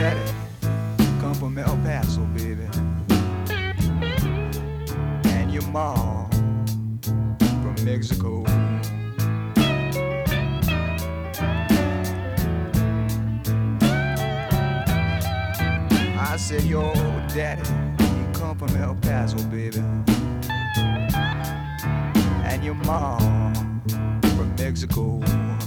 daddy come from El Paso, baby, and your mom from Mexico. I said your daddy, he come from El Paso, baby, and your mom from Mexico.